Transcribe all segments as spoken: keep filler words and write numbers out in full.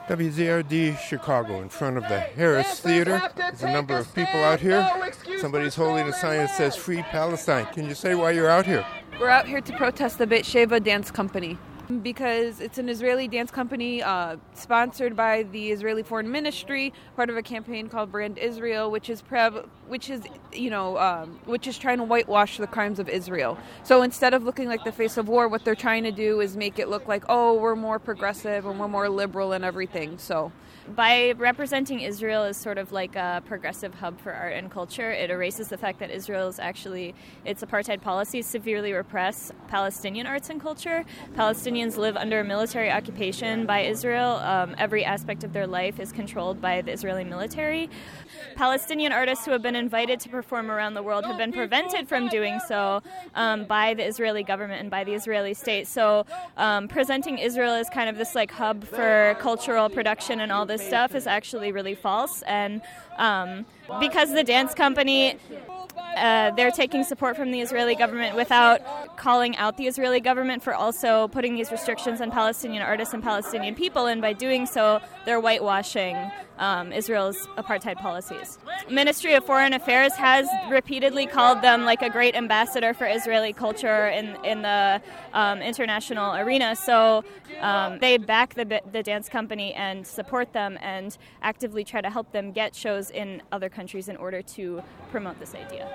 W Z R D Chicago, in front of the Harris Theater. There's a number of people out here. Somebody's holding a sign that says Free Palestine. Can you say why you're out here? We're out here to protest the Beit Sheva dance company because it's an Israeli dance company uh, sponsored by the Israeli Foreign Ministry, part of a campaign called Brand Israel, which is prev- which is you know um, which is trying to whitewash the crimes of Israel. So instead of looking like the face of war, what they're trying to do is make it look like, oh, we're more progressive and we're more liberal and everything. So. By representing Israel as sort of like a progressive hub for art and culture, it erases the fact that Israel is actually, its apartheid policies severely repress Palestinian arts and culture. Palestinians live under a military occupation by Israel. Um, every aspect of their life is controlled by the Israeli military. Palestinian artists who have been invited to perform around the world have been prevented from doing so um, by the Israeli government and by the Israeli state. So um, presenting Israel as kind of this like hub for cultural production and all this stuff is actually really false. And um, because the dance company, uh, they're taking support from the Israeli government without calling out the Israeli government for also putting these restrictions on Palestinian artists and Palestinian people, and by doing so, they're whitewashing um, Israel's apartheid policies. Ministry of Foreign Affairs has repeatedly called them like a great ambassador for Israeli culture in in the um, international arena. So um, they back the the dance company and support them and actively try to help them get shows in other countries in order to promote this idea.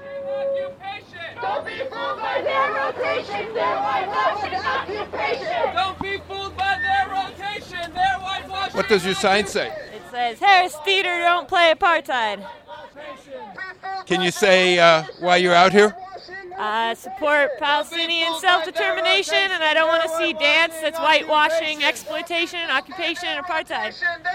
Don't be fooled by their rotation, their whitewashing occupation. Don't be fooled by their rotation, their whitewashing. What does your sign say? It says, Harris Theater, don't play apartheid. Can you say uh, why you're out here? I support Palestinian self-determination, and I don't want to see dance that's whitewashing exploitation, occupation, and apartheid.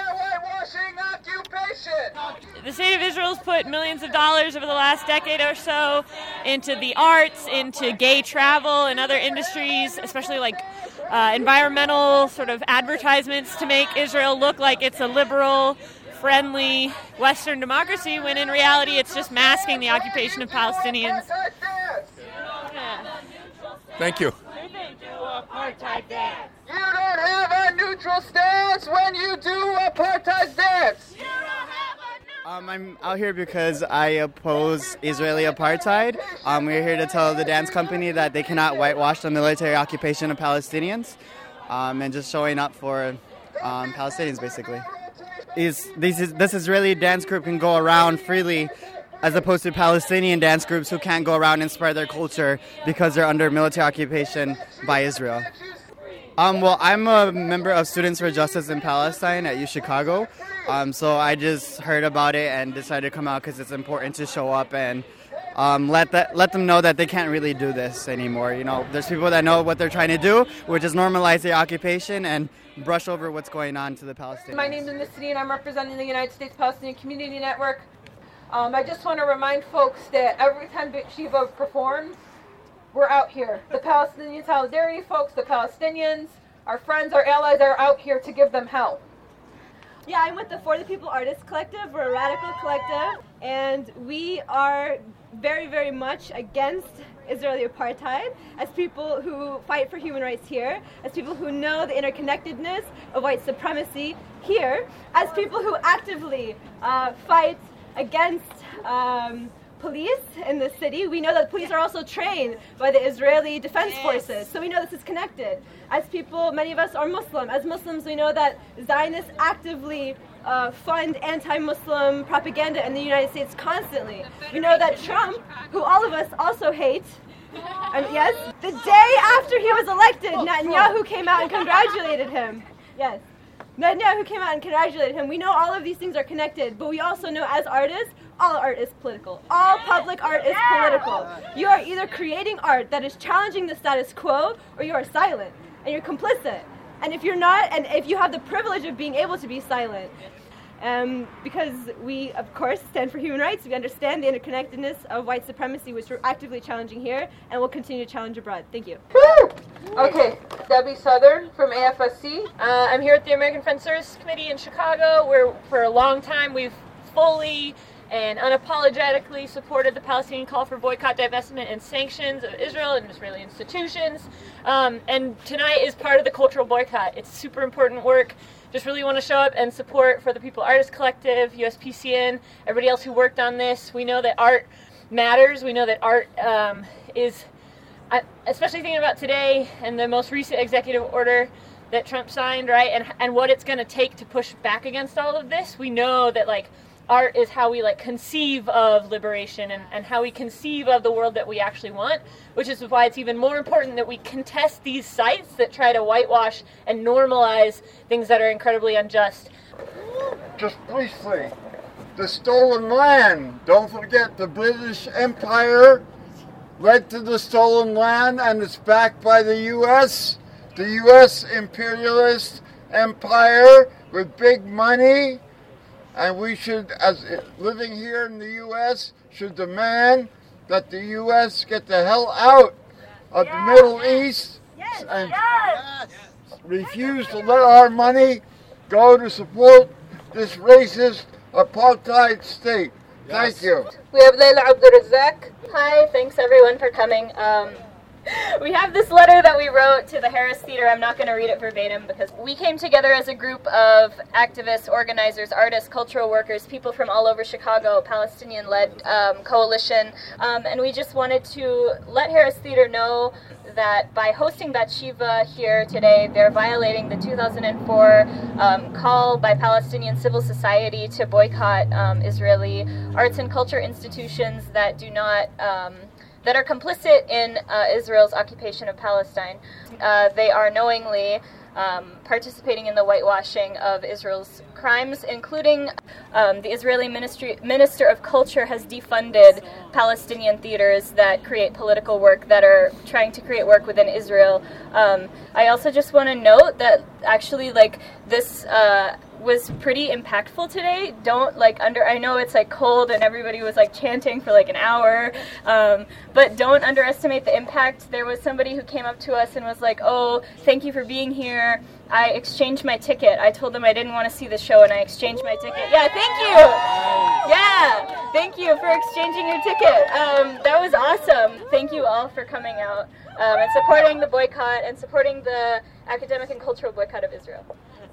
The state of Israel's put millions of dollars over the last decade or so into the arts, into gay travel and other industries, especially like uh, environmental sort of advertisements to make Israel look like it's a liberal, friendly Western democracy, when in reality it's just masking the occupation of Palestinians. Thank you. Apartheid dance. You don't have a neutral stance when you do apartheid dance. You don't have a Um, I'm out here because I oppose Israeli apartheid. Um, we're here to tell the dance company that they cannot whitewash the military occupation of Palestinians, um, and just showing up for um, Palestinians, basically. Is, this, is, this Israeli dance group can go around freely, as opposed to Palestinian dance groups who can't go around and spread their culture because they're under military occupation by Israel. Um, well, I'm a member of Students for Justice in Palestine at U Chicago, um, so I just heard about it and decided to come out because it's important to show up and um, let that let them know that they can't really do this anymore. You know, there's people that know what they're trying to do, which is normalize the occupation and brush over what's going on to the Palestinians. My name is Misty, and I'm representing the United States Palestinian Community Network. Um, I just want to remind folks that every time Beit Sheva performs, we're out here. The Palestinian Solidarity folks, the Palestinians, our friends, our allies are out here to give them help. Yeah, I'm with the For the People Artists Collective. We're a radical collective, and we are very, very much against Israeli apartheid, as people who fight for human rights here, as people who know the interconnectedness of white supremacy here, as people who actively uh, fight against um, police in the city. We know that police are also trained by the Israeli Defense Forces, so we know this is connected. As people, many of us are Muslim. As Muslims, we know that Zionists actively uh, fund anti-Muslim propaganda in the United States constantly. We know that Trump, who all of us also hate, and yes, the day after he was elected, Netanyahu came out and congratulated him. Yes. Netanyahu came out and congratulated him. We know all of these things are connected, but we also know as artists, all art is political. All public art is political. You are either creating art that is challenging the status quo, or you are silent, and you're complicit. And if you're not, and if you have the privilege of being able to be silent, um, because we, of course, stand for human rights, we understand the interconnectedness of white supremacy, which we're actively challenging here, and will continue to challenge abroad. Thank you. Woo! Okay, Debbie Southern from A F S C. Uh, I'm here at the American Friends Service Committee in Chicago, where for a long time we've fully and unapologetically supported the Palestinian call for boycott, divestment, and sanctions of Israel and Israeli institutions. Um, and tonight is part of the cultural boycott. It's super important work just really want to show up and support For the People Artists Collective, U S P C N, everybody else who worked on this. We know that art matters. We know that art um, is, especially thinking about today and the most recent executive order that Trump signed, right, and and what it's going to take to push back against all of this. We know that, like, art is how we, like, conceive of liberation and, and how we conceive of the world that we actually want, which is why it's even more important that we contest these sites that try to whitewash and normalize things that are incredibly unjust. Just briefly, the stolen land. Don't forget, the British Empire led to the stolen land, and it's backed by the U S The U S imperialist empire with big money, and we should, as living here in the U S, should demand that the U S get the hell out of the Middle East and refuse to let our money go to support this racist apartheid state. Thank you. We have Leila Abdul-Razak. Hi, thanks everyone for coming. Um, we have this letter that we wrote to the Harris Theater. I'm not going to read it verbatim because we came together as a group of activists, organizers, artists, cultural workers, people from all over Chicago, Palestinian-led um, coalition, um, and we just wanted to let Harris Theater know that by hosting Bat Shiva here today, they're violating the two thousand four um, call by Palestinian civil society to boycott um, Israeli arts and culture institutions that do not um, that are complicit in uh, Israel's occupation of Palestine. Uh, they are knowingly um, participating in the whitewashing of Israel's crimes, including um, the Israeli Ministry, Minister of Culture has defunded Palestinian theaters that create political work, that are trying to create work within Israel. Um, I also just want to note that actually, like, this uh, was pretty impactful today. Don't, like, under, I know it's, like, cold and everybody was, like, chanting for, like, an hour, um, but don't underestimate the impact. There was somebody who came up to us and was like, oh, thank you for being here. I exchanged my ticket. I told them I didn't want to see the show, and I exchanged my ticket. Yeah, thank you. Yeah, thank you for exchanging your ticket. Um, that was awesome. Thank you all for coming out um, and supporting the boycott and supporting the academic and cultural boycott of Israel.